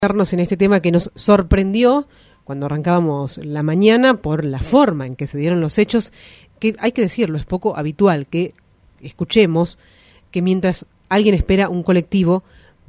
En este tema que nos sorprendió cuando arrancábamos la mañana por la forma en que se dieron los hechos, que hay que decirlo, es poco habitual que escuchemos que mientras alguien espera un colectivo,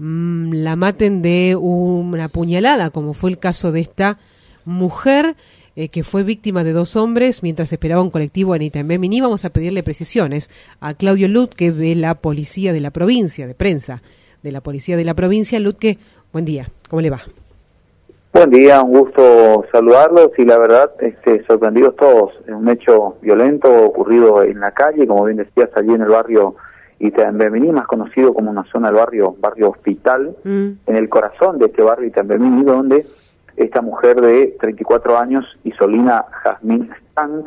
la maten de una puñalada, como fue el caso de esta mujer que fue víctima de dos hombres mientras esperaba un colectivo en Itaimbé-Miní. Vamos a pedirle precisiones a Claudio Lutke de la Policía de la Provincia, de prensa de la Policía de la Provincia. Lutke, buen día, ¿cómo le va? Buen día, un gusto saludarlos y la verdad, sorprendidos todos. Es un hecho violento ocurrido en la calle, como bien decías, allí en el barrio Itaimbé-Miní, más conocido como una zona del barrio Hospital, en el corazón de este barrio Itaimbé-Miní, donde esta mujer de 34 años, Isolina Jazmín Stank,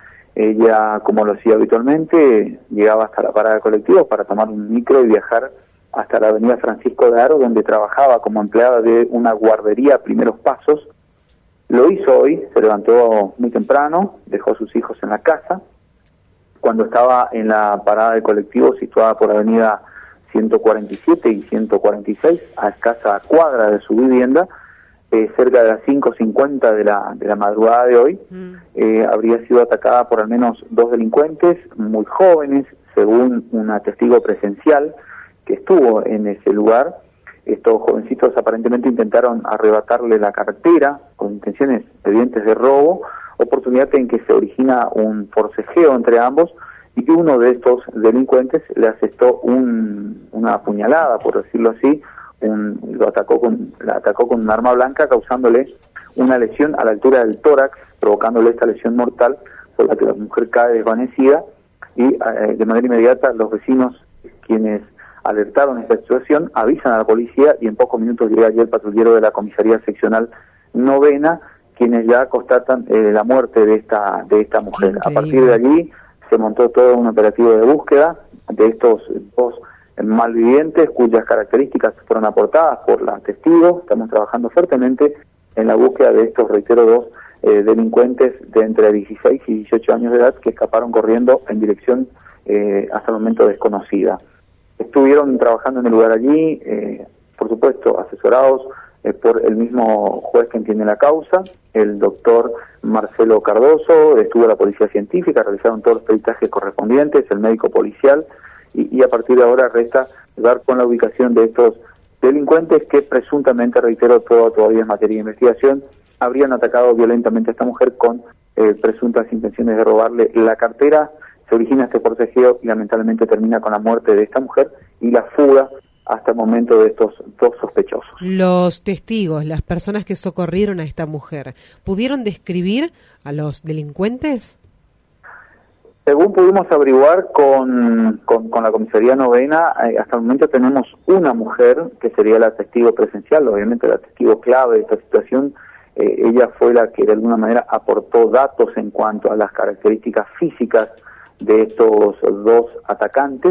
ella, como lo hacía habitualmente, llegaba hasta la parada de colectivos para tomar un micro y viajar hasta la avenida Francisco de Haro, donde trabajaba como empleada de una guardería Primeros Pasos. Lo hizo hoy, se levantó muy temprano, dejó a sus hijos en la casa. Cuando estaba en la parada de colectivo situada por avenida 147 y 146, a escasa cuadra de su vivienda, cerca de las 5:50 de la madrugada de hoy, habría sido atacada por al menos dos delincuentes muy jóvenes, según una testigo presencial que estuvo en ese lugar. Estos jovencitos aparentemente intentaron arrebatarle la cartera con intenciones evidentes de robo, oportunidad en que se origina un forcejeo entre ambos y que uno de estos delincuentes le asestó una puñalada, por decirlo así, la atacó con un arma blanca, causándole una lesión a la altura del tórax, provocándole esta lesión mortal, por la que la mujer cae desvanecida y de manera inmediata los vecinos, quienes alertaron esta situación, avisan a la policía y en pocos minutos llega allí el patrullero de la comisaría seccional novena, quienes ya constatan la muerte de esta mujer. A partir de allí se montó todo un operativo de búsqueda de estos dos malvivientes, cuyas características fueron aportadas por la testigo. Estamos trabajando fuertemente en la búsqueda de estos, reitero, dos delincuentes de entre 16 y 18 años de edad que escaparon corriendo en dirección hasta el momento desconocida. Estuvieron trabajando en el lugar allí, por supuesto, asesorados por el mismo juez que entiende la causa, el doctor Marcelo Cardoso, estuvo la policía científica, realizaron todos los peritajes correspondientes, el médico policial, y a partir de ahora resta dar con la ubicación de estos delincuentes que presuntamente, reitero, todavía es materia de investigación, habrían atacado violentamente a esta mujer con presuntas intenciones de robarle la cartera. Se origina este forcejeo y lamentablemente termina con la muerte de esta mujer y la fuga hasta el momento de estos dos sospechosos. Los testigos, las personas que socorrieron a esta mujer, ¿pudieron describir a los delincuentes? Según pudimos averiguar con la comisaría novena, hasta el momento tenemos una mujer que sería la testigo presencial, obviamente la testigo clave de esta situación. Ella fue la que de alguna manera aportó datos en cuanto a las características físicas de estos dos atacantes.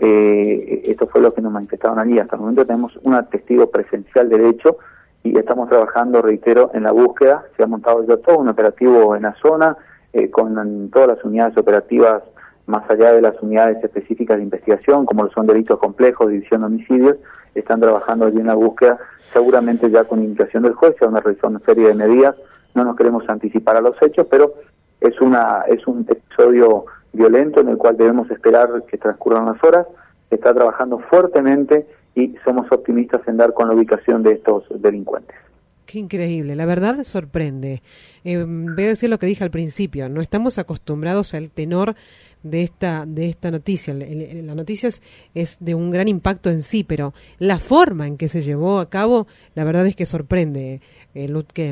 Esto fue lo que nos manifestaron allí. Hasta el momento tenemos una testigo presencial del hecho y estamos trabajando, reitero, en la búsqueda. Se ha montado ya todo un operativo en la zona, con todas las unidades operativas, más allá de las unidades específicas de investigación, como lo son delitos complejos, división de homicidios, están trabajando allí en la búsqueda, seguramente ya con indicación del juez, se van a realizar una serie de medidas. No nos queremos anticipar a los hechos, pero es un episodio violento en el cual debemos esperar que transcurran las horas. Se está trabajando fuertemente y somos optimistas en dar con la ubicación de estos delincuentes. Qué increíble, la verdad sorprende. Voy a decir lo que dije al principio, no estamos acostumbrados al tenor de esta noticia. La noticia es de un gran impacto en sí, pero la forma en que se llevó a cabo, la verdad es que sorprende, Lutke.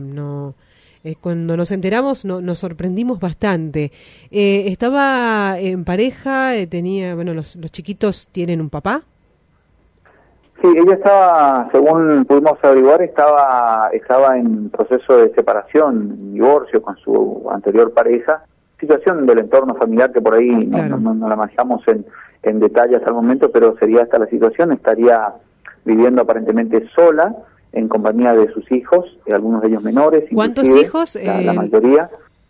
Cuando nos enteramos nos sorprendimos bastante. Estaba en pareja, los chiquitos tienen un papá. Sí, ella estaba, según pudimos averiguar, estaba en proceso de separación, divorcio con su anterior pareja, situación del entorno familiar que por ahí claro, no la manejamos en detalle hasta el momento, pero sería esta la situación. Estaría viviendo aparentemente sola, en compañía de sus hijos, algunos de ellos menores. ¿Cuántos hijos? La mayoría.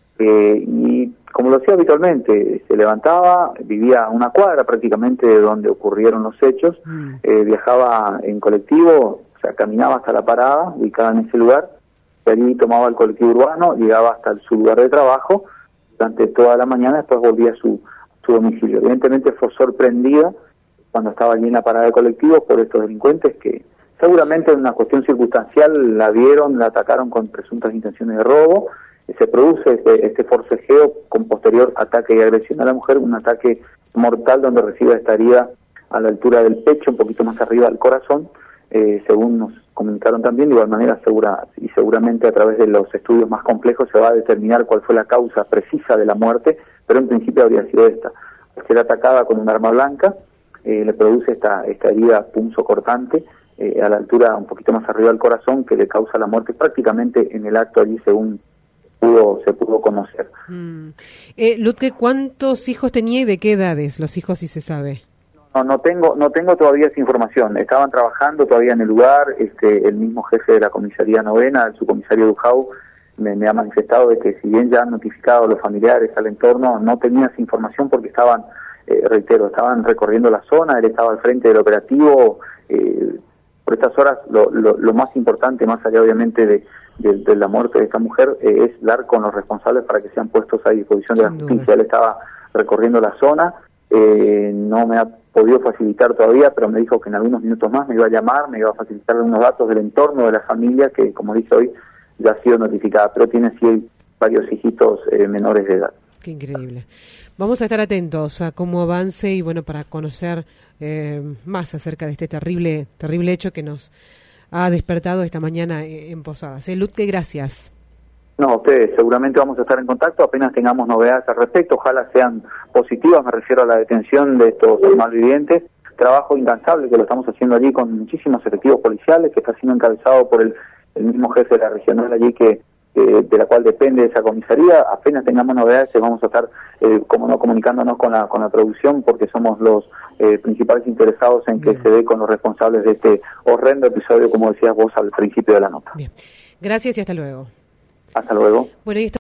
Y como lo hacía habitualmente, se levantaba, vivía a una cuadra prácticamente de donde ocurrieron los hechos, viajaba en colectivo, sea, caminaba hasta la parada, ubicada en ese lugar, de allí tomaba el colectivo urbano, llegaba hasta su lugar de trabajo, durante toda la mañana, después volvía a su domicilio. Evidentemente fue sorprendida cuando estaba allí en la parada de colectivos por estos delincuentes que seguramente en una cuestión circunstancial la vieron, la atacaron con presuntas intenciones de robo. Se produce este forcejeo con posterior ataque y agresión a la mujer, un ataque mortal donde recibe esta herida a la altura del pecho, un poquito más arriba del corazón, según nos comunicaron también. De igual manera, seguramente a través de los estudios más complejos se va a determinar cuál fue la causa precisa de la muerte, pero en principio habría sido esta. Al ser atacada con un arma blanca, le produce esta herida punzocortante a la altura un poquito más arriba del corazón, que le causa la muerte prácticamente en el acto allí, según se pudo conocer. Lutke, ¿cuántos hijos tenía y de qué edades los hijos, si se sabe? No tengo todavía esa información. Estaban trabajando todavía en el lugar. El mismo jefe de la comisaría novena, el subcomisario Dujau, me ha manifestado de que si bien ya han notificado a los familiares al entorno, no tenía esa información porque estaban, estaban recorriendo la zona. Él estaba al frente del operativo. Por estas horas lo más importante, más allá obviamente de la muerte de esta mujer, es dar con los responsables para que sean puestos a disposición de la justicia. Él estaba recorriendo la zona, no me ha podido facilitar todavía, pero me dijo que en algunos minutos más me iba a llamar, me iba a facilitar unos datos del entorno de la familia, que como dice hoy, ya ha sido notificada, pero tiene sí varios hijitos menores de edad. Qué increíble. Vamos a estar atentos a cómo avance y bueno, para conocer más acerca de este terrible hecho que nos ha despertado esta mañana en Posadas. Lutke, gracias. No, ustedes, seguramente vamos a estar en contacto apenas tengamos novedades al respecto, ojalá sean positivas, me refiero a la detención de estos malvivientes, trabajo incansable que lo estamos haciendo allí con muchísimos efectivos policiales, que está siendo encabezado por el mismo jefe de la regional allí de la cual depende esa comisaría. Apenas tengamos novedades vamos a estar comunicándonos con la producción, porque somos los principales interesados en que se dé con los responsables de este horrendo episodio, como decías vos al principio de la nota. Bien, gracias y hasta luego. Hasta luego. Bueno,